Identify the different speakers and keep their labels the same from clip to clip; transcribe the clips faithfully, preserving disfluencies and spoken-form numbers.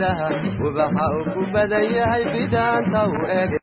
Speaker 1: geedaha ubaxa uu ku badan yahay bidhaanta u eg.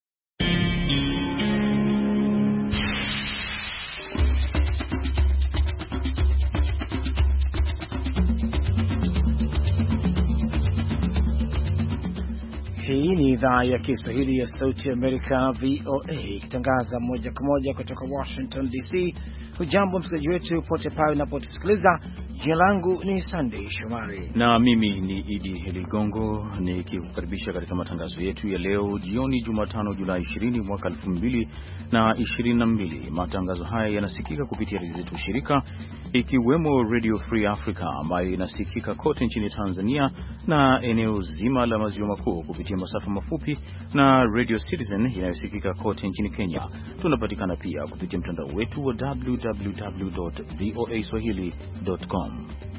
Speaker 2: Hii ni idhaa ya Kiswahili ya Sauti Amerika V O A ikitangaza moja kwa moja kutoka Washington D C. Hujambo msikilizaji wetu pote pale unapotusikiliza. Jina langu ni Sunday Shomari
Speaker 3: na mimi ni Idi Ligongo nikikukaribisha katika matangazo yetu ya leo jioni Jumatano Julai ishirini mwaka elfu mbili na ishirini na mbili. Matangazo haya yanasikika kupitia redio zetu shirika ikiwemo Radio Free Africa ambayo inasikika kote nchini Tanzania na eneo zima la maziwa makuu kupitia masafa mafupi na Radio Citizen inayosikika kote nchini Kenya. Tunapatikana pia kupitia mtandao wetu wa w w w dot v o a swahili dot com.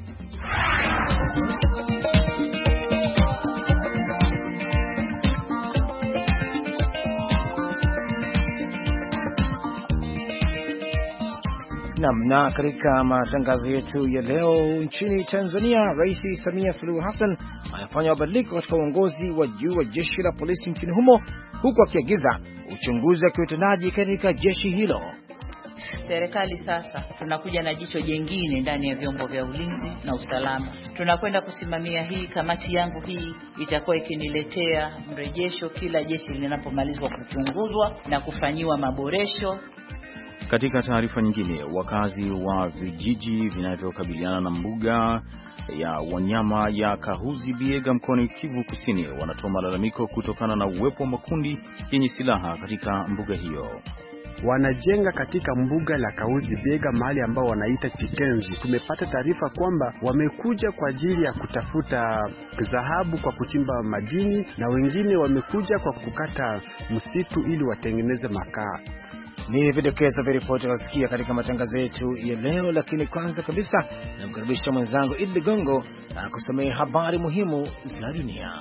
Speaker 2: Namna katika matangazo yetu ya leo, nchini Tanzania Rais Samia Suluhu Hassan anafanya mabadiliko katika uongozi wa juu wa jeshi la polisi nchini humo, huku akiagiza uchunguzi wa kiutendaji katika jeshi hilo.
Speaker 4: Serikali sasa tunakuja na jicho jingine ndani ya vyombo vya ulinzi na usalama. Tunakwenda kusimamia hii kamati yangu, hii itakuwa ikiniletea mrejesho kila jeshi linapomalizwa kuchunguzwa na kufanyiwa maboresho.
Speaker 3: Katika taarifa nyingine, wakazi wa vijiji vinavyokabiliana na mbuga ya wanyama ya Kahuzi Biega mkoani Kivu Kusini wanatoa malalamiko kutokana na uwepo wa makundi yenye silaha katika mbuga hiyo.
Speaker 5: Wanajenga katika mbuga la Kahuzi Biega mahali ambao wanaita Chikenzi. Tumepata taarifa kwamba wamekuja kwa ajili ya kutafuta dhahabu kwa kuchimba madini, na wengine wamekuja kwa kukata msitu ili watengeneze makaa.
Speaker 2: Ni vidokezo vya ripoti tunasikia katika matangazo yetu ya leo, lakini kwanza kabisa namkaribisha mwenzangu Idi Ligongo na kusomea habari muhimu za dunia.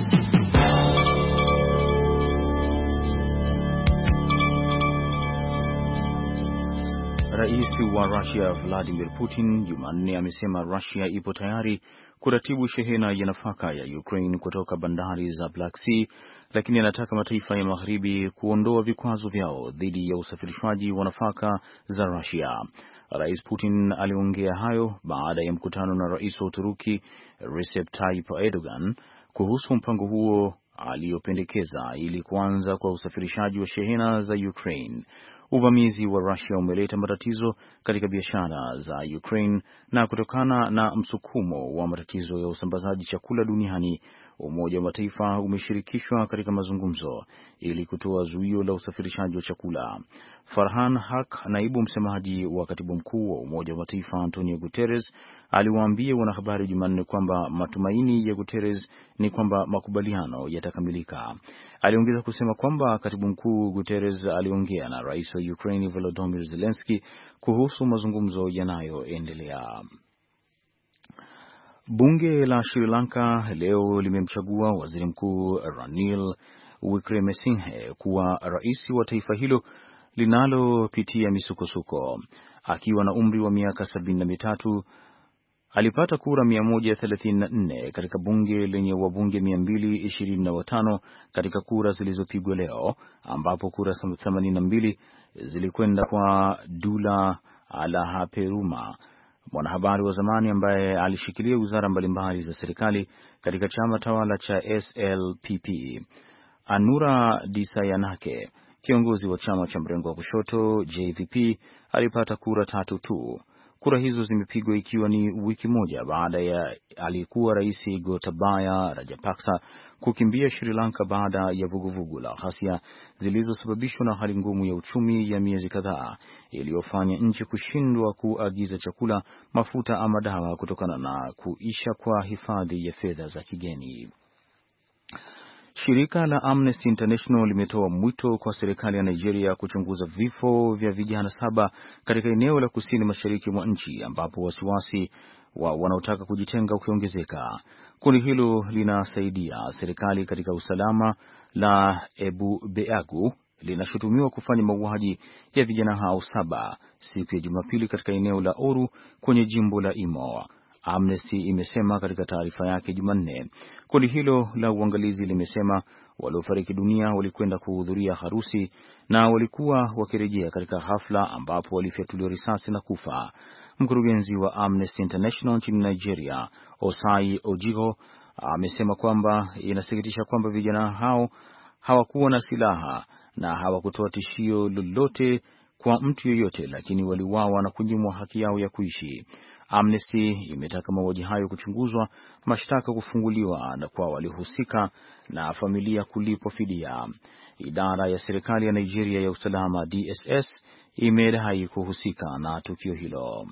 Speaker 3: Rais wa Russia Vladimir Putin Jumanne amesema Russia ipo tayari kuratibu shehena ya nafaka ya Ukraine kutoka bandari za Black Sea, lakini anataka mataifa ya magharibi kuondoa vikwazo vyao dhidi ya usafirishwaji wa nafaka za Russia. Rais Putin aliongea hayo baada ya mkutano na rais wa Uturuki Recep Tayyip Erdogan kuhusu mpango huo aliopendekeza ili kuanza kwa usafirishaji wa shehena za Ukraine. Uvamizi wa Russia umeleta matatizo katika biashara za Ukraine, na kutokana na msukumo wa matatizo ya usambazaji chakula duniani, Umoja wa Mataifa umeshirikishwa katika mazungumzo ili kutoa zuio la usafirishaji wa chakula. Farhan Haq, naibu msemaji wa katibu mkuu wa Umoja wa Mataifa Antonio Guterres, aliwaambia wanahabari Jumanne kwamba matumaini ya Guterres ni kwamba makubaliano yatakamilika. Aliongeza kusema kwamba katibu mkuu Guterres aliongea na rais wa Ukraine Volodymyr Zelensky kuhusu mazungumzo yanayoendelea. Bunge la Sri Lanka leo limemchagua waziri mkuu Ranil Wickremesinghe kuwa rais wa taifa hilo linalopitia misukosuko. Akiwa na umri wa miaka sabini na mitatu, alipata kura mia moja thelathini na nne katika bunge lenye wabunge mia mbili ishirini na watano katika kura zilizopigwa leo, ambapo kura themanini na mbili zilikwenda kwa Dula Alahaperuma, mwanahabari wa zamani ambaye alishikilia wizara mbalimbali za serikali katika chama tawala cha S L P P. Anura Disayanake, kiongozi wa chama cha mrengo wa kushoto J V P, alipata kura tatu tu. Kura hizo zimepigwa ikiwa ni wiki moja baada ya aliyekuwa rais Gotabaya Rajapaksa kukimbia Sri Lanka baada ya vuguvugu la ghasia zilizosababishwa na hali ngumu ya uchumi ya miezi kadhaa iliyofanya nchi kushindwa kuagiza chakula, mafuta ama dawa kutokana na kuisha kwa hifadhi ya fedha za kigeni. Shirika la Amnesty International limetoa mwito kwa serikali ya Nigeria kuchunguza vifo vya vijana saba katika eneo la kusini mashariki mwa nchi ambapo wasiwasi wa wanaotaka kujitenga ukiongezeka. Kundi hilo linasaidia serikali katika usalama la Ebu Beagu linashutumiwa kufanya mauaji ya vijana hao saba siku ya Jumapili katika eneo la Oru kwenye jimbo la Imo. Amnesty imesema katika taarifa yake Jumanne. Kundi hilo la uangalizi limesema waliofariki dunia walikwenda kuhudhuria harusi na walikuwa wakirejea katika hafla ambapo walifyatuliwa risasi na kufa. Mkurugenzi wa Amnesty International nchini Nigeria, Osai Ojigo, amesema kwamba inasikitisha kwamba vijana hao hawakuwa na silaha na hawakutoa tishio lolote kwa mtu yeyote, lakini waliuawa na kunyimwa haki yao ya kuishi. Amnesty imetaka mauaji hayo kuchunguzwa, mashtaka kufunguliwa na kwa waliohusika na familia kulipwa fidia. Idara ya serikali ya Nigeria ya usalama D S S imedai kuhusika na tukio hilo.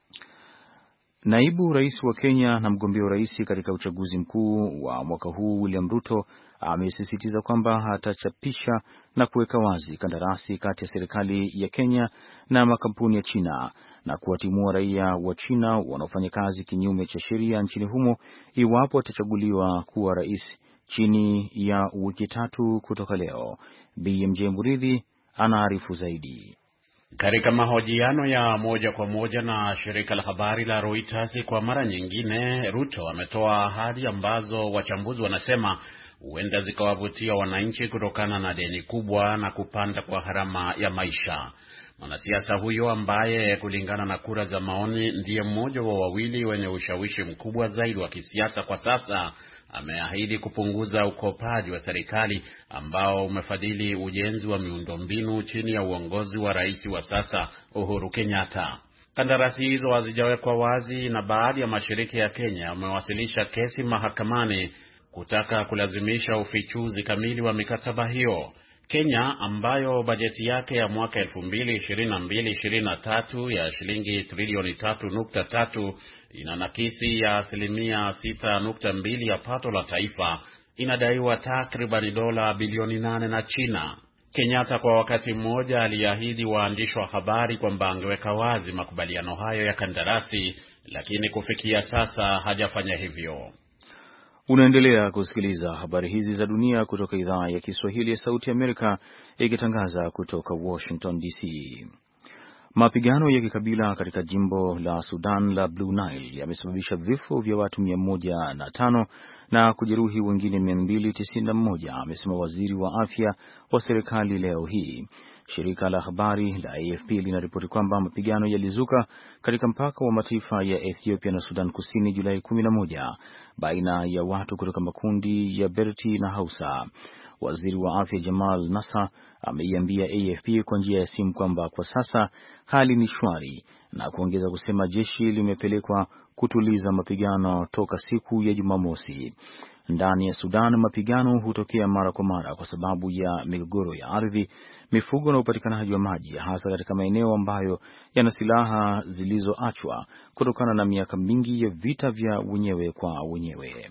Speaker 3: Naibu rais wa Kenya na mgombea wa rais katika uchaguzi mkuu wa mwaka huu William Ruto amesisitiza kwamba atachapisha na kuweka wazi kandarasi kati ya serikali ya Kenya na makampuni ya China na kuwatimua raia wa China wanaofanya kazi kinyume cha sheria nchini humo iwapo atachaguliwa kuwa rais chini ya wiki tatu kutoka leo. B M J Muridhi anaarifu zaidi.
Speaker 6: Katika mahojiano ya moja kwa moja na shirika la habari la Reuters, kwa mara nyingine Ruto ametoa ahadi ambazo wachambuzi wanasema huenda zikawavutia wananchi kutokana na deni kubwa na kupanda kwa gharama ya maisha. Mwanasiasa huyo ambaye kulingana na kura za maoni ndiye mmoja wa wawili wenye ushawishi mkubwa zaidi wa kisiasa kwa sasa, ameahidi kupunguza ukopaji wa serikali ambao umefadhili ujenzi wa miundombinu chini ya uongozi wa rais wa sasa Uhuru Kenyatta. Kandarasi hizo hazijawekwa wazi na baadhi ya mashirika ya Kenya yamewasilisha kesi mahakamani kutaka kulazimisha ufichuzi kamili wa mikataba hiyo. Kenya ambayo bajeti yake ya mwaka elfu mbili ishirini na mbili ishirini na tatu ya shilingi trilioni tatu nukta tatu ina nakisi ya asilimia sita nukta mbili ya pato la taifa, inadaiwa takriban dola bilioni nane na China. Kenyatta kwa wakati mmoja aliahidi waandishi wa habari kwamba angeweka wazi makubaliano hayo ya kandarasi, lakini kufikia sasa hajafanya hivyo.
Speaker 3: Unaendelea kusikiliza habari hizi za dunia kutoka idhaa ya Kiswahili ya Sauti Amerika ikitangaza kutoka Washington D C. Mapigano ya kikabila katika jimbo la Sudan la Blue Nile yamesababisha vifo vya watu mia moja na tano na kujeruhi wengine mia mbili tisini na moja, amesema waziri wa afya wa serikali leo hii. Shirika la habari la A F P linaripoti kwamba mapigano yalizuka katika mpaka wa mataifa ya Ethiopia na Sudan Kusini Julai kumi na moja baina ya watu kutoka makundi ya Berti na Hausa. Waziri wa afya Jamal Nasser ameiambia A F P kwa njia ya simu kwamba kwa sasa hali ni shwari na kuongeza kusema jeshi limepelekwa kutuliza mapigano toka siku ya Jumamosi. Ndani ya Sudan mapigano hutokea mara kwa mara kwa sababu ya migogoro ya ardhi, mifugo na upatikanaji wa maji, hasa katika maeneo ambayo yana silaha zilizoachwa kutokana na miaka mingi ya vita vya wenyewe kwa wenyewe.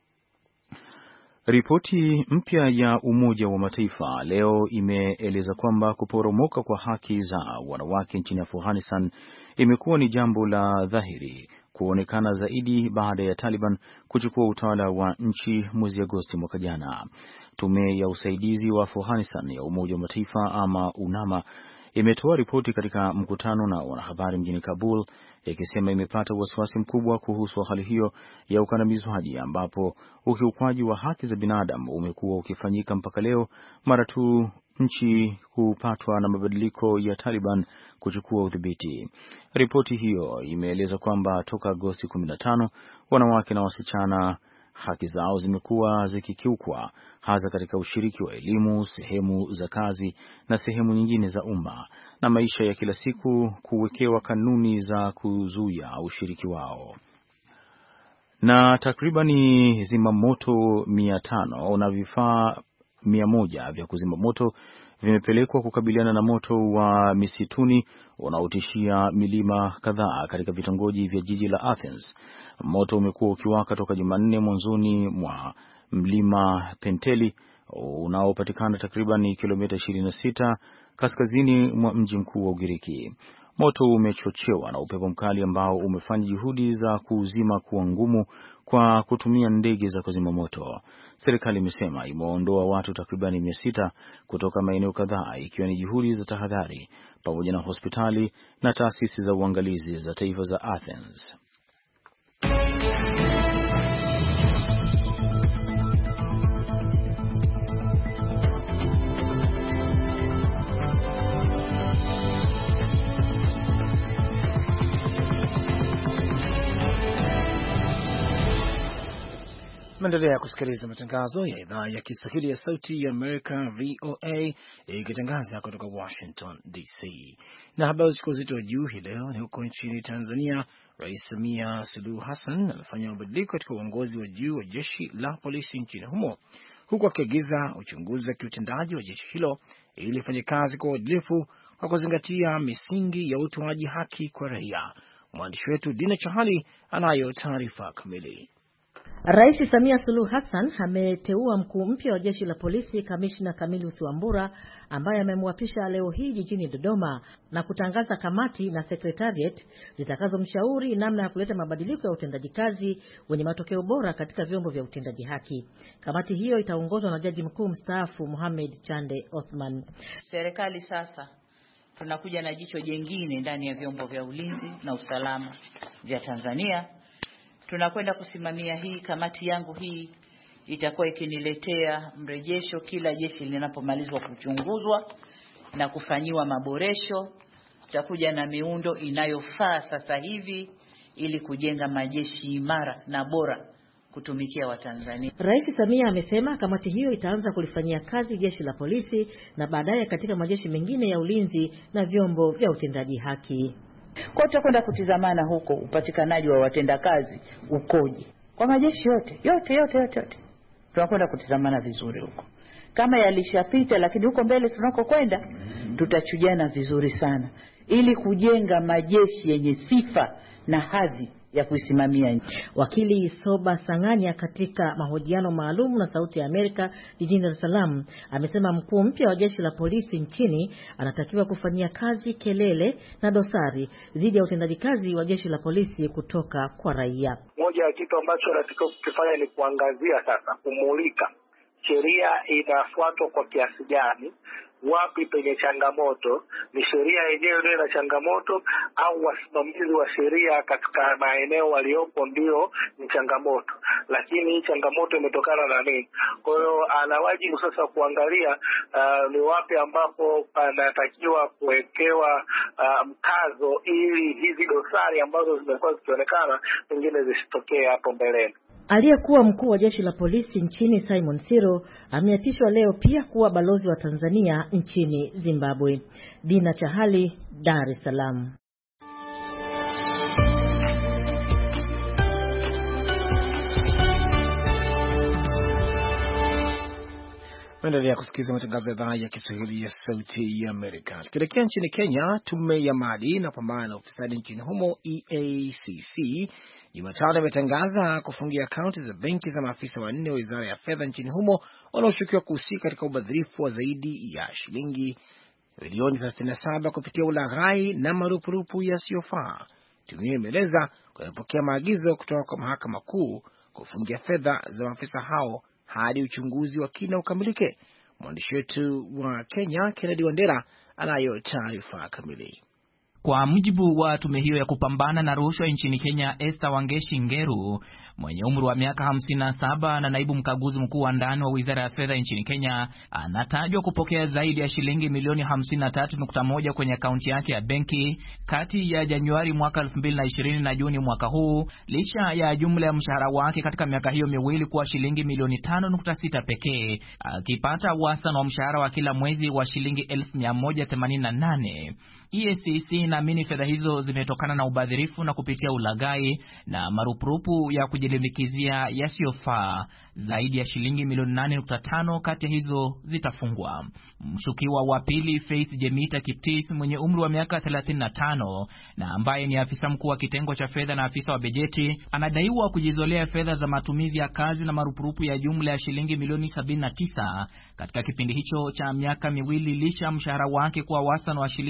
Speaker 3: Ripoti mpya ya Umoja wa Mataifa leo imeeleza kwamba kuporomoka kwa haki za wanawake nchini Afghanistan imekuwa ni jambo la dhahiri kuonekana zaidi baada ya Taliban kuchukua utawala wa nchi mwezi Agosti mwaka jana. Tume ya usaidizi wa Afghanistan ya Umoja wa Mataifa ama UNAMA imetoa ripoti katika mkutano na wanahabari mjini Kabul ikisema imepata wasiwasi mkubwa kuhusu hali hiyo ya ukandamizwaji ambapo ukiukwaji wa haki za binadamu umekuwa ukifanyika mpaka leo mara tu nchi kupatwa na mabadiliko ya Taliban kuchukua udhibiti. Ripoti hiyo imeeleza kwamba toka Agosti kumi na tano wanawake na wasichana haki zao zimekuwa zikikiukwa hasa katika ushiriki wa elimu, sehemu za kazi na sehemu nyingine za umma na maisha ya kila siku kuwekewa kanuni za kuzuia ushiriki wao. Na takribani zimamoto mia tano na vifaa mia moja vya kuzima moto vimepelekwa kukabiliana na moto wa misituni unaotishia milima kadhaa katika vitongoji vya jiji la Athens. Moto umekuwa ukiwaka toka Jumanne mwanzoni mwa mlima Penteli unaopatikana takriban kilomita ishirini na sita kaskazini mwa mji mkuu wa Ugiriki. Moto umechochewa na upepo mkali ambao umefanya juhudi za kuuzima kuwa ngumu kwa kutumia ndege za kuzima moto. Serikali imesema imeondoa watu takribani mia sita kutoka maeneo kadhaa ikiwa ni juhudi za tahadhari pamoja na hospitali na taasisi za uangalizi za taifa za Athens.
Speaker 2: Mnaendelea kusikiliza matangazo ya idhaa ya Kiswahili ya Sauti ya Amerika V O A ikitangaza kutoka Washington D C. Na habari ziko uzito wa juu hii leo ni huko nchini Tanzania. Rais Samia Suluhu Hassan amefanya mabadiliko katika uongozi wa juu wa jeshi la polisi nchini humo, huku akiagiza uchunguzi wa kiutendaji wa jeshi hilo ili ifanye kazi kwa uadilifu kwa kuzingatia misingi ya utoaji haki kwa raia. Mwandishi wetu Dina Chahali anayo taarifa kamili.
Speaker 7: Rais Samia Suluhu Hassan ameteua mkuu mpya wa jeshi la polisi Kamishna Camillus Wambura, ambaye amemwapisha leo hii jijini Dodoma, na kutangaza kamati na secretariat zitakazomshauri namna ya kuleta mabadiliko ya utendaji kazi wenye matokeo bora katika vyombo vya utendaji haki. Kamati hiyo itaongozwa na Jaji Mkuu mstaafu Mohamed Chande Othman.
Speaker 4: Serikali sasa tunakuja na jicho jingine ndani ya vyombo vya ulinzi na usalama vya Tanzania. Tunakwenda kusimamia hii kamati yangu hii itakuwa ikiniletea mrejesho kila jeshi linapomalizwa kuchunguzwa na kufanyiwa maboresho. Tutakuja na miundo inayofaa sasa hivi ili kujenga majeshi imara na bora kutumikia Watanzania.
Speaker 7: Rais Samia amesema kamati hiyo itaanza kulifanyia kazi jeshi la polisi na baadaye katika majeshi mengine ya ulinzi na vyombo vya utendaji haki.
Speaker 4: Kwa tutakwenda kutizamana huko upatikanaji wa watendakazi ukoje kwa majeshi yote yote yote yote yote. Tunakwenda kutizamana vizuri huko. Kama yalishapita, lakini huko mbele tunakokwenda tutachujana vizuri sana ili kujenga majeshi yenye sifa na hadhi ya kuisimamia nchi.
Speaker 7: Wakili Soba Sanganya katika mahojiano maalum na Sauti ya Amerika jijini Dar es Salaam amesema mkuu mpya wa jeshi la polisi nchini anatakiwa kufanyia kazi kelele na dosari dhidi ya utendaji kazi wa jeshi la polisi kutoka kwa raia.
Speaker 8: Moja ya kitu ambacho anatakiwa kufanya ni kuangazia sasa, kumulika sheria inafuatwa kwa kiasi gani, wapi penye changamoto, ni sheria yenyewe ndio ina changamoto au wasimamizi wa sheria katika maeneo waliopo ndio ni changamoto, lakini hii changamoto imetokana na nini? Kwa hiyo ana wajibu sasa kuangalia uh, ni wapi ambapo anatakiwa kuwekewa uh, mkazo ili hizi dosari ambazo zimekuwa zikionekana pengine zisitokee hapo mbeleni.
Speaker 7: Aliyekuwa mkuu wa jeshi la polisi nchini Simon Siro ameapishwa leo pia kuwa balozi wa Tanzania nchini Zimbabwe. Dina Chahali, Dar es Salaam.
Speaker 2: Tunaendelea kusikiliza matangazo ya idhaa ya Kiswahili ya Sauti ya Amerika. Tukielekea nchini Kenya, tume ya maadili na pambana na ufisadi nchini humo E A C C Jumatano imetangaza kufungia akaunti za benki za maafisa wanne wa Wizara ya Fedha nchini humo wanaoshukiwa kuhusika katika ubadhirifu wa zaidi ya shilingi milioni thelathini na saba kupitia ulaghai na marupurupu yasiyofaa. Tume hiyo imeeleza kupokea maagizo kutoka kwa Mahakama Kuu kufungia fedha za maafisa hao hadi uchunguzi wa kina ukamilike. Mwandishi wetu wa Kenya Kennedy Wandera anayo taarifa kamili.
Speaker 9: Kwa mujibu wa tume hiyo ya kupambana na rushwa nchini Kenya, Esther Wangeshi Ngeru mwenye umri wa miaka hamsini na saba na naibu mkaguzi mkuu wa ndani wa Wizara ya Fedha nchini Kenya, anatajwa kupokea zaidi ya shilingi milioni hamsini na tatu nukta moja kwenye akaunti yake ya benki kati ya Januari mwaka elfu mbili na ishirini na Juni mwaka huu, licha ya jumla ya mshahara wake katika miaka hiyo miwili kuwa shilingi milioni tano nukta sita pekee, akipata wastani wa mshahara wa kila mwezi wa shilingi elfu mia moja themanini na nane. E A C C inaamini fedha hizo zimetokana na ubadhirifu na kupitia ulaghai na marupurupu ya kujilimbikizia yasiyofaa. Zaidi ya shilingi milioni nane nukta tano kati ya hizo zitafungwa. Mshukiwa wa pili, Faith Jemita Kiptis mwenye umri wa miaka thelathini na tano na ambaye ni afisa mkuu wa kitengo cha fedha na afisa wa bajeti, anadaiwa kujizolea fedha za matumizi ya kazi na marupurupu ya jumla ya shilingi milioni sabini na tisa katika kipindi hicho cha miaka miwili, licha mshahara wake kwa wastani wa shilingi elfu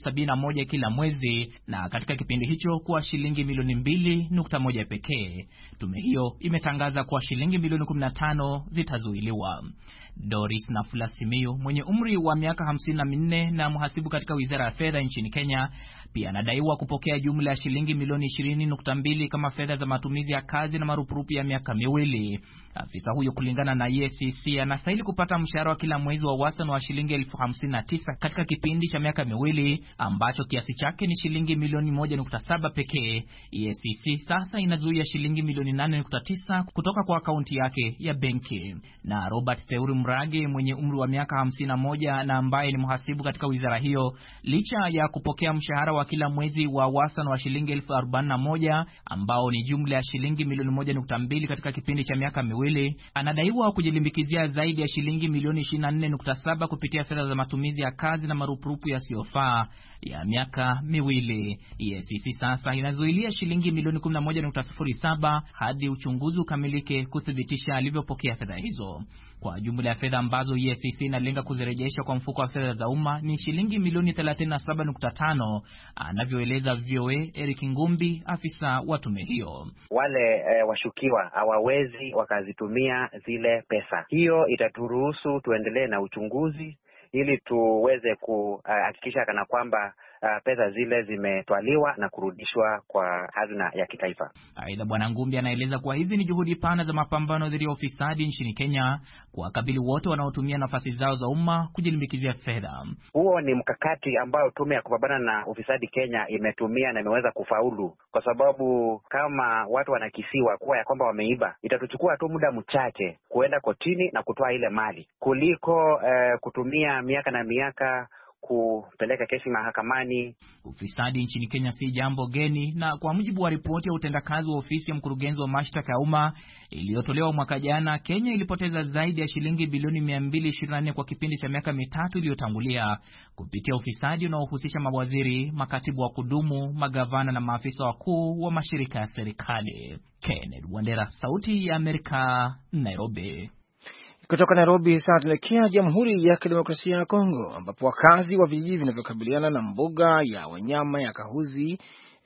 Speaker 9: sabini na moja kila mwezi, na katika kipindi hicho kuwa shilingi milioni mbili nukta moja pekee. Tume hiyo imetangaza kuwa shilingi milioni kumi na tano zitazuiliwa. Doris Nafula Simiyu mwenye umri wa miaka hamsini na minne na mhasibu katika Wizara ya Fedha nchini Kenya pia anadaiwa kupokea jumla ya shilingi milioni ishirini nukta mbili kama fedha za matumizi ya kazi na marupurupu ya miaka miwili. Afisa huyo kulingana na E A C C anastahili kupata mshahara wa kila mwezi wa wastani wa shilingi elfu hamsini na tisa katika kipindi cha miaka miwili ambacho kiasi chake ni shilingi milioni moja nukta saba pekee. E A C C sasa inazuia shilingi milioni nane nukta tisa kutoka kwa akaunti yake ya benki. Na Robert Theuri Mrage mwenye umri wa miaka hamsini na moja na ambaye ni mhasibu katika wizara hiyo, licha ya kupokea mshahara wa kila mwezi wa wastani wa shilingi elfu arobaini na moja ambao ni jumla ya shilingi milioni moja nukta mbili katika kipindi cha miaka miwili, anadaiwa kujilimbikizia zaidi ya shilingi milioni ishirini na nne nukta saba kupitia fedha za matumizi ya kazi na marupurupu yasiyofaa ya miaka miwili. E A C C sasa inazuilia shilingi milioni kumi na moja nukta sifuri saba hadi uchunguzi ukamilike kuthibitisha alivyopokea fedha hizo. Kwa jumla ya fedha ambazo E A C C inalenga kuzirejesha kwa mfuko wa fedha za umma ni shilingi milioni thelathini na saba nukta tano, anavyoeleza V O A Eric Ngumbi, afisa wa tume hiyo.
Speaker 10: Wale e, washukiwa hawawezi wakazitumia zile pesa. Hiyo itaturuhusu tuendelee na uchunguzi ili tuweze kuhakikisha kana kwamba uh, pesa zile zimetwaliwa na kurudishwa kwa hazina ya kitaifa.
Speaker 9: Aidha, Bwana Ngumbi anaeleza kuwa hizi ni juhudi pana za mapambano dhidi ya ufisadi nchini Kenya, kuwakabili wote wanaotumia nafasi zao za umma kujilimbikizia fedha.
Speaker 10: Huo ni mkakati ambao tume ya kupambana na ufisadi Kenya imetumia na imeweza kufaulu, kwa sababu kama watu wanakisiwa kuwa ya kwamba wameiba, itatuchukua tu muda mchache kuenda kotini na kutoa ile mali kuliko eh, kutumia miaka na miaka kupeleka kesi mahakamani.
Speaker 9: Ufisadi nchini Kenya si jambo geni, na kwa mujibu wa ripoti ya utendakazi wa ofisi ya mkurugenzi wa mashtaka ya umma iliyotolewa mwaka jana, Kenya ilipoteza zaidi ya shilingi bilioni mia mbili ishirini na nne kwa kipindi cha miaka mitatu iliyotangulia kupitia ufisadi unaohusisha mawaziri, makatibu wa kudumu, magavana na maafisa wakuu wa mashirika ya serikali. Kenneth Wandera, Sauti ya Amerika, Nairobi.
Speaker 2: Kutoka Nairobi sasa tunaelekea Jamhuri ya Kidemokrasia ya Kongo, ambapo wakazi wa vijiji vinavyokabiliana na mbuga ya wanyama ya Kahuzi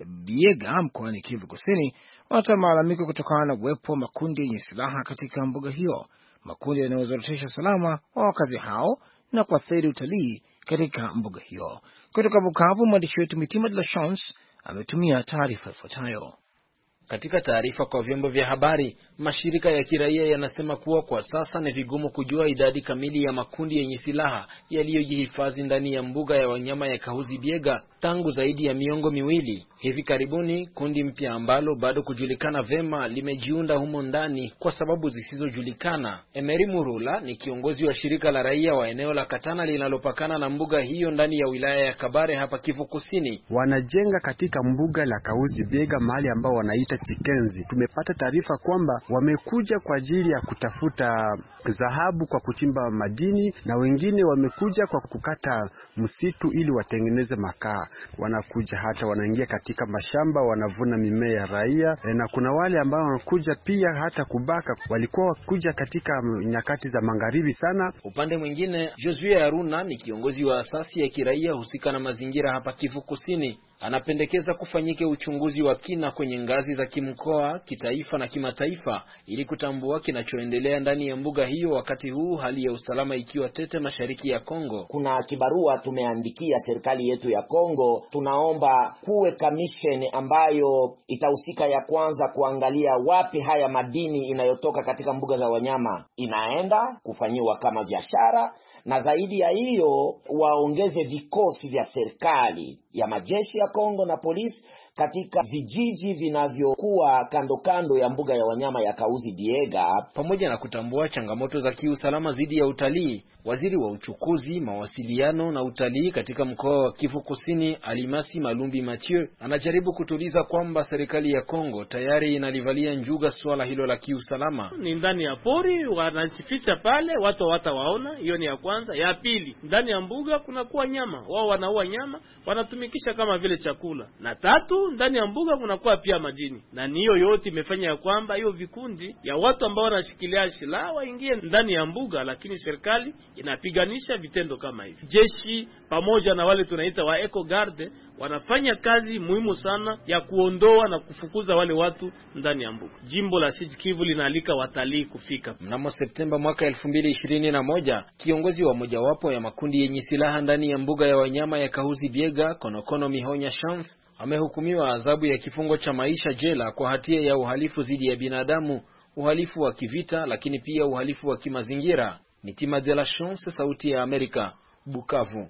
Speaker 2: Biega mkoani Kivu Kusini wanatoa malalamiko kutokana na uwepo wa makundi yenye silaha katika mbuga hiyo, makundi yanayozorotesha usalama wa wakazi hao na kuathiri utalii katika mbuga hiyo. Kutoka Bukavu, mwandishi wetu Mitima de la Chance ametumia taarifa ifuatayo.
Speaker 11: Katika taarifa kwa vyombo vya habari, mashirika ya kiraia yanasema kuwa kwa sasa ni vigumu kujua idadi kamili ya makundi yenye silaha yaliyojihifadhi ndani ya mbuga ya wanyama ya Kahuzi Biega tangu zaidi ya miongo miwili. Hivi karibuni kundi mpya ambalo bado kujulikana vema limejiunda humo ndani kwa sababu zisizojulikana. Emery Murula ni kiongozi wa shirika la raia wa eneo la Katana linalopakana na mbuga hiyo ndani ya wilaya ya Kabare hapa Kivu Kusini.
Speaker 5: Wanajenga katika mbuga la Kahuzi Biega mahali ambao wanaita Chikenzi. Tumepata taarifa kwamba wamekuja kwa ajili ya kutafuta dhahabu kwa kuchimba madini, na wengine wamekuja kwa kukata msitu ili watengeneze makaa. Wanakuja hata wanaingia katika mashamba, wanavuna mimea ya raia, e, na kuna wale ambao wanakuja pia hata kubaka. Walikuwa wakuja katika nyakati za magharibi sana.
Speaker 11: Upande mwingine, Josue Aruna ni kiongozi wa asasi ya kiraia husika na mazingira hapa Kivu Kusini. Anapendekeza kufanyike uchunguzi wa kina kwenye ngazi za kimkoa, kitaifa na kimataifa ili kutambua kinachoendelea ndani ya mbuga hiyo, wakati huu hali ya usalama ikiwa tete mashariki ya Kongo.
Speaker 12: Kuna kibarua tumeandikia serikali yetu ya Kongo, tunaomba kuwe commission ambayo itahusika ya kwanza kuangalia wapi haya madini inayotoka katika mbuga za wanyama inaenda kufanyiwa kama biashara, na zaidi ya hiyo waongeze vikosi vya serikali ya majeshi ya Kongo na polisi katika vijiji vinavyokuwa kando kando ya mbuga ya wanyama ya Kahuzi Biega,
Speaker 11: pamoja na kutambua changamoto za kiusalama dhidi ya utalii. Waziri wa uchukuzi, mawasiliano na utalii katika mkoa wa Kivu Kusini, Alimasi Malumbi Mathieu, anajaribu kutuliza kwamba serikali ya Kongo tayari inalivalia njuga swala hilo la kiusalama.
Speaker 13: Ni ndani ya pori, wanajificha pale, watu hawatawaona. Hiyo ni ya kwanza. Ya pili, ndani ya mbuga kuna kuwa nyama, wao wanaua nyama, wanatumikisha kama vile chakula. Na tatu, alafu ndani ya mbuga kunakuwa pia majini, na niyo yote imefanya ya kwamba hiyo vikundi ya watu ambao wanashikilia silaha waingie ndani ya mbuga, lakini serikali inapiganisha vitendo kama hivi. Jeshi pamoja na wale tunaita wa Eco Guard wanafanya kazi muhimu sana ya kuondoa na kufukuza wale watu ndani ya mbuga. Jimbo la Sud Kivu linaalika watalii kufika.
Speaker 11: Mnamo Septemba mwaka elfu mbili ishirini na moja, kiongozi wa mojawapo ya makundi yenye silaha ndani ya mbuga ya wanyama ya Kahuzi Biega, Konokono Mihonya Chance, amehukumiwa adhabu ya kifungo cha maisha jela kwa hatia ya uhalifu dhidi ya binadamu, uhalifu wa kivita, lakini pia uhalifu wa kimazingira. Mitima de la Chance, Sauti ya Amerika, Bukavu.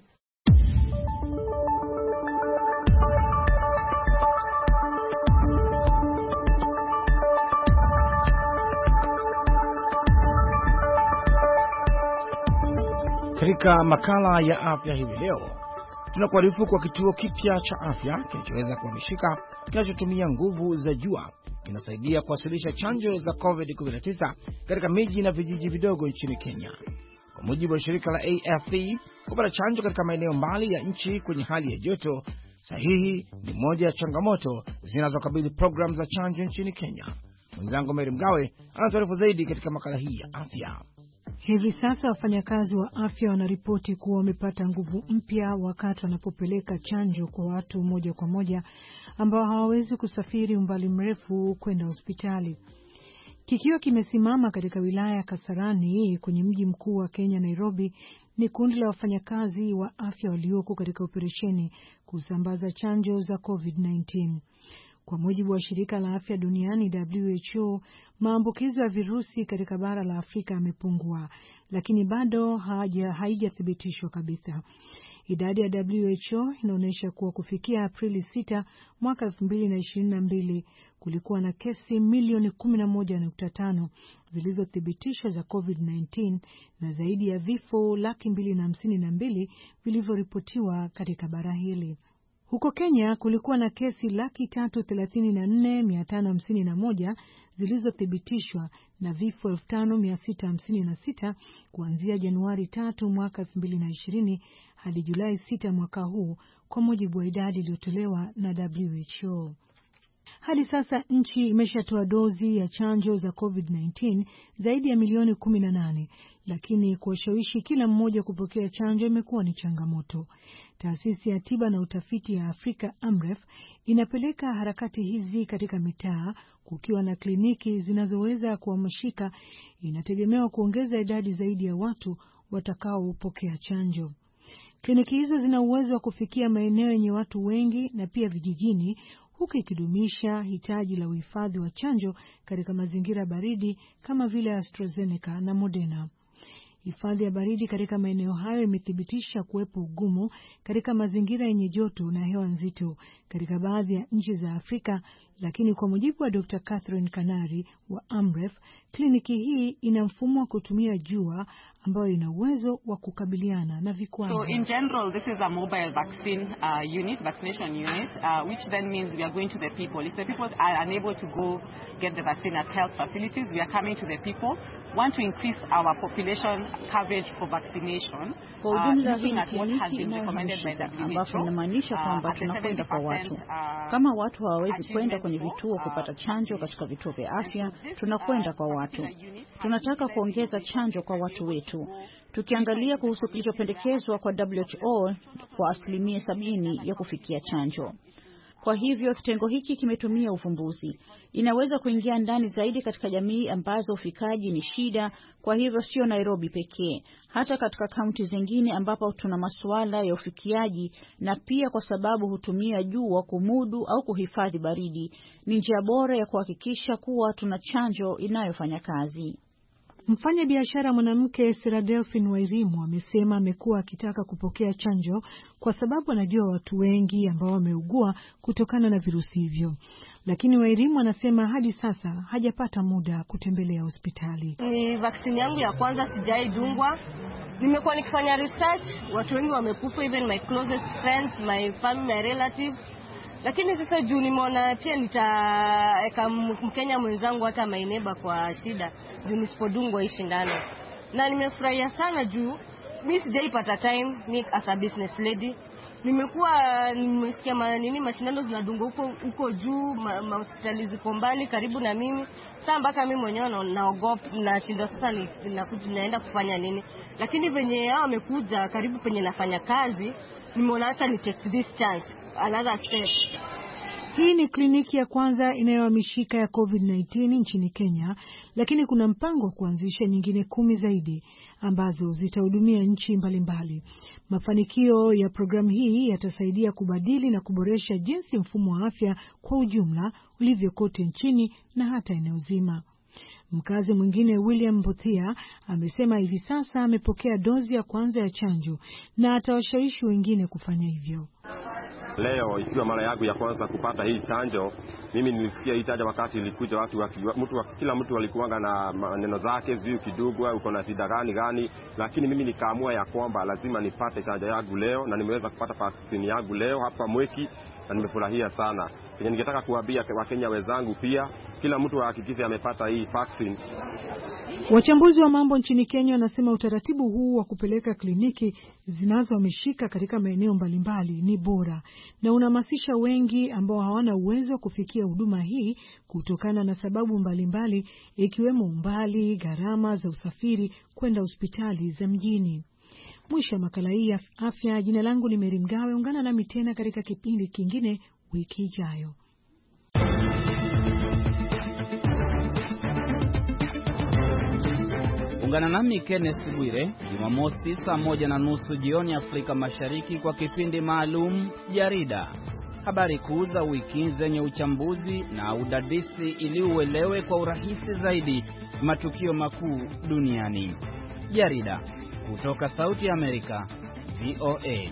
Speaker 2: Katika makala ya afya hivi leo, tunakuarifu kwa kituo kipya cha afya kinachoweza kuhamishika kinachotumia nguvu za jua kinasaidia kuwasilisha chanjo za covid kumi na tisa katika miji na vijiji vidogo nchini Kenya. Kwa mujibu wa shirika la A F P, kupata chanjo katika maeneo mbali ya nchi kwenye hali ya joto sahihi ni moja ya changamoto zinazokabili programu za chanjo nchini Kenya. Mwenzangu Mary Mgawe anatuarifu zaidi katika makala hii ya afya.
Speaker 14: Hivi sasa wafanyakazi wa afya wanaripoti kuwa wamepata nguvu mpya wakati wanapopeleka chanjo kwa watu moja kwa moja ambao hawawezi kusafiri umbali mrefu kwenda hospitali. Kikiwa kimesimama katika wilaya ya Kasarani kwenye mji mkuu wa Kenya, Nairobi, ni kundi la wafanyakazi wa afya walioko katika operesheni kusambaza chanjo za covid kumi na tisa. Kwa mujibu wa shirika la afya duniani W H O, maambukizi ya virusi katika bara la Afrika yamepungua, lakini bado haijathibitishwa kabisa. Idadi ya W H O inaonyesha kuwa kufikia Aprili sita mwaka elfu mbili ishirini na mbili kulikuwa na kesi milioni kumi na moja nukta tano zilizothibitishwa za covid kumi na tisa na zaidi ya vifo laki mbili na hamsini na mbili vilivyoripotiwa katika bara hili. Huko Kenya kulikuwa na kesi laki tatu thelathini na nne mia tano hamsini na moja zilizothibitishwa na vifo elfu tano mia sita hamsini na sita kuanzia Januari tatu mwaka elfu mbili ishirini hadi Julai sita mwaka huu, kwa mujibu wa idadi iliyotolewa na W H O. Hadi sasa nchi imeshatoa dozi ya chanjo za covid kumi na tisa zaidi ya milioni kumi na nane, lakini kuwashawishi kila mmoja kupokea chanjo imekuwa ni changamoto. Taasisi ya tiba na utafiti ya Afrika Amref inapeleka harakati hizi katika mitaa, kukiwa na kliniki zinazoweza kuhamishika. Inategemewa kuongeza idadi zaidi ya watu watakaopokea chanjo. Kliniki hizo zina uwezo wa kufikia maeneo yenye watu wengi na pia vijijini, huku ikidumisha hitaji la uhifadhi wa chanjo katika mazingira baridi kama vile AstraZeneca na Moderna. Hifadhi ya baridi katika maeneo hayo imethibitisha kuwepo ugumu katika mazingira yenye joto na hewa nzito katika baadhi ya nchi za Afrika, lakini kwa mujibu wa Doctor Catherine Kanari wa Amref, kliniki hii ina mfumo wa kutumia jua ambayo ina uwezo wa kukabiliana na vikwazo.
Speaker 15: So in general, this is a mobile vaccine uh, unit, vaccination unit, uh, which then means we are going to the people. If the people are unable to go get the vaccine at health facilities, we are coming to the people. Want to increase our population coverage for vaccination.
Speaker 16: Kwa ujumla hii ni kliniki inayohamishika, ambapo inamaanisha kwamba tunakwenda kwa watu. Kama watu hawawezi kwenda kwenye vituo kupata chanjo katika vituo vya afya, tunakwenda kwa watu. Tunataka kuongeza chanjo kwa watu wetu. Tukiangalia kuhusu kilichopendekezwa kwa W H O kwa asilimia sabini ya kufikia chanjo. Kwa hivyo kitengo hiki kimetumia uvumbuzi. Inaweza kuingia ndani zaidi katika jamii ambazo ufikaji ni shida, kwa hivyo sio Nairobi pekee, hata katika kaunti zingine ambapo tuna masuala ya ufikiaji, na pia kwa sababu hutumia jua kumudu au kuhifadhi baridi. Ni njia bora ya kuhakikisha kuwa tuna chanjo inayofanya kazi.
Speaker 14: Mfanya biashara mwanamke Sarah Delphine Wairimu amesema amekuwa akitaka kupokea chanjo kwa sababu anajua watu wengi ambao wameugua kutokana na virusi hivyo. Lakini Wairimu anasema hadi sasa hajapata muda kutembelea hospitali.
Speaker 17: Ni vaccine yangu ya kwanza, sijaidungwa. Nimekuwa nikifanya research, watu wengi wamekufa, even my closest friends, my family, my relatives. Lakini sasa juu nimeona pia nitaeka Mkenya mwenzangu hata my neighbor kwa shida, juu nisipodungwa hii shindano. Na nimefurahia sana juu mimi sijaipata time, ni as a business lady. Nimekuwa nimesikia ma, nini mashindano zinadunga huko huko juu, hospitali ziko mbali karibu na mimi. Sasa mpaka mimi mwenyewe naogopa na shindo sasa ni nakuja naenda kufanya nini. Lakini venye hao wamekuja karibu penye nafanya kazi, nimeona acha ni take this chance, another step.
Speaker 14: Hii ni kliniki ya kwanza inayohamishika ya COVID nineteen nchini Kenya, lakini kuna mpango wa kuanzisha nyingine kumi zaidi ambazo zitahudumia nchi mbalimbali. Mafanikio ya programu hii yatasaidia kubadili na kuboresha jinsi mfumo wa afya kwa ujumla ulivyo kote nchini na hata eneo zima. Mkazi mwingine William Mbothia amesema hivi sasa amepokea dozi ya kwanza ya chanjo na atawashawishi wengine kufanya hivyo.
Speaker 18: Leo ikiwa mara yangu ya kwanza kupata hii chanjo, mimi nilisikia hii chanjo wakati ilikuja watu wa, mtu wa, kila mtu alikuanga na maneno zake, ziu kidogo uko na shida gani gani, lakini mimi nikaamua ya kwamba lazima nipate chanjo yangu leo, na nimeweza kupata vaccine yangu leo hapa Mweki na nimefurahia sana. Kwenye ningetaka kuambia Wakenya wenzangu pia, kila mtu ahakikishe amepata hii vaccine.
Speaker 14: Wachambuzi wa mambo nchini Kenya wanasema utaratibu huu wa kupeleka kliniki zinazohamishika katika maeneo mbalimbali ni bora na unahamasisha wengi ambao hawana uwezo kufikia huduma hii kutokana na sababu mbalimbali ikiwemo umbali, gharama za usafiri kwenda hospitali za mjini. Mwisho makala hii ya afya, jina langu ni Mary Mgawe. Ungana nami tena katika kipindi kingine wiki ijayo.
Speaker 19: Ungana nami Kenneth Bwire Jumamosi saa moja na nusu jioni Afrika Mashariki kwa kipindi maalum Jarida. Habari kuu za wiki zenye uchambuzi na udadisi ili uelewe kwa urahisi zaidi matukio makuu duniani. Jarida kutoka Sauti ya Amerika, V O A.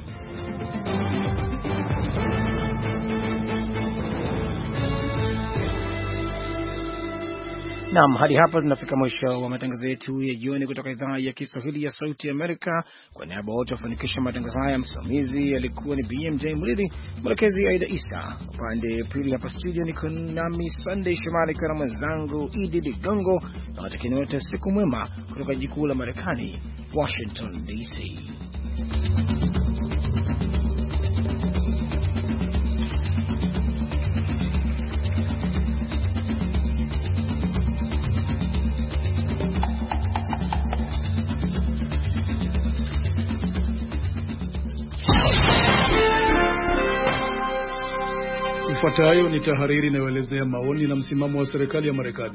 Speaker 2: Naam, hadi hapa tunafika mwisho wa matangazo yetu ya jioni kutoka idhaa ya Kiswahili ya Sauti ya Amerika. Kwa niaba wote wafanikisha matangazo haya, msimamizi alikuwa ni B M J Mridhi, mwelekezi Aida Isa. Upande pili hapa studio niko nami Sunday Shomari na mwenzangu Idi Ligongo, na watakieni wote siku mwema kutoka jikuu la Marekani, Washington D C.
Speaker 20: Ifuatayo ni tahariri inayoelezea maoni na msimamo wa serikali ya Marekani.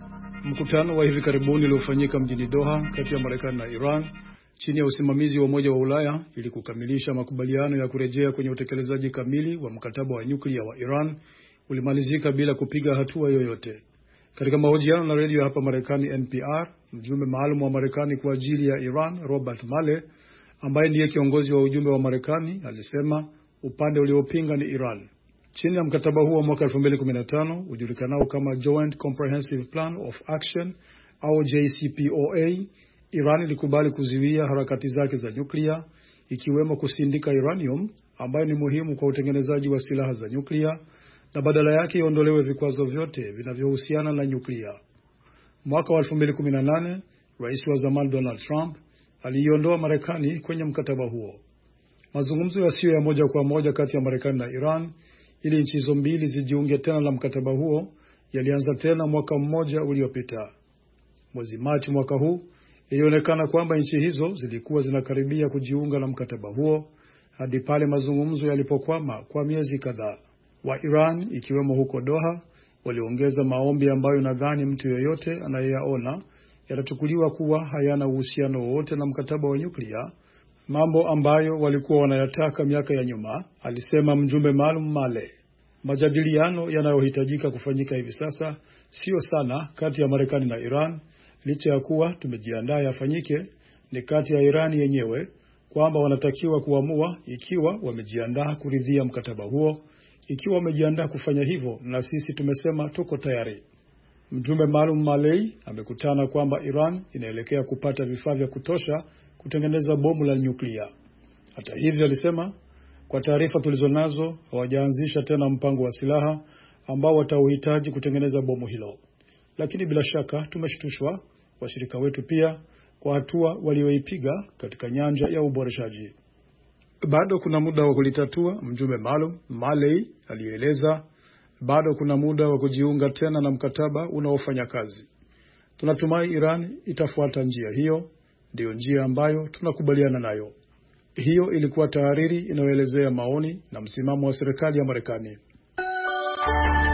Speaker 20: Mkutano wa hivi karibuni uliofanyika mjini Doha kati ya Marekani na Iran chini ya usimamizi wa Umoja wa Ulaya ili kukamilisha makubaliano ya kurejea kwenye utekelezaji kamili wa mkataba wa nyuklia wa Iran ulimalizika bila kupiga hatua yoyote. Katika mahojiano na redio hapa Marekani N P R, mjumbe maalum wa Marekani kwa ajili ya Iran Robert Malley, ambaye ndiye kiongozi wa ujumbe wa Marekani, alisema upande uliopinga ni Iran. Chini ya mkataba huo wa mwaka elfu mbili kumi na tano ujulikanao kama Joint Comprehensive Plan of Action au J C P O A, Iran ilikubali kuziwia harakati zake za nyuklia, ikiwemo kusindika uranium ambayo ni muhimu kwa utengenezaji wa silaha za nyuklia, na badala yake iondolewe vikwazo vyote vinavyohusiana na nyuklia. Mwaka wa elfu mbili kumi na nane, Rais wa zamani Donald Trump aliiondoa Marekani kwenye mkataba huo. Mazungumzo yasiyo ya moja kwa moja kati ya Marekani na Iran ili nchi hizo mbili zijiunge tena na mkataba huo yalianza tena mwaka mmoja uliopita. Mwezi Machi mwaka huu, ilionekana kwamba nchi hizo zilikuwa zinakaribia kujiunga na mkataba huo hadi pale mazungumzo yalipokwama kwa miezi kadhaa. Wa Iran, ikiwemo huko Doha, waliongeza maombi ambayo nadhani mtu yeyote anayeyaona yatachukuliwa kuwa hayana uhusiano wowote na mkataba wa nyuklia, mambo ambayo walikuwa wanayataka miaka ya nyuma, alisema mjumbe maalum Malley. Majadiliano yanayohitajika kufanyika hivi sasa sio sana kati ya Marekani na Iran, licha ya kuwa tumejiandaa yafanyike, ni kati ya Iran yenyewe, kwamba wanatakiwa kuamua ikiwa wamejiandaa kuridhia mkataba huo. Ikiwa wamejiandaa kufanya hivyo, na sisi tumesema tuko tayari. Mjumbe maalum Malley amekutana kwamba Iran inaelekea kupata vifaa vya kutosha kutengeneza bomu la nyuklia. Hata hivyo, alisema, kwa taarifa tulizonazo hawajaanzisha tena mpango wa silaha ambao watauhitaji kutengeneza bomu hilo. Lakini bila shaka tumeshtushwa washirika wetu pia kwa hatua walioipiga katika nyanja ya uboreshaji. Bado kuna muda wa kulitatua, mjumbe maalum Maley alieleza. Bado kuna muda wa kujiunga tena na mkataba unaofanya kazi. Tunatumai Iran itafuata njia hiyo, ndio njia ambayo tunakubaliana nayo. Hiyo ilikuwa tahariri inayoelezea maoni na msimamo wa serikali ya Marekani.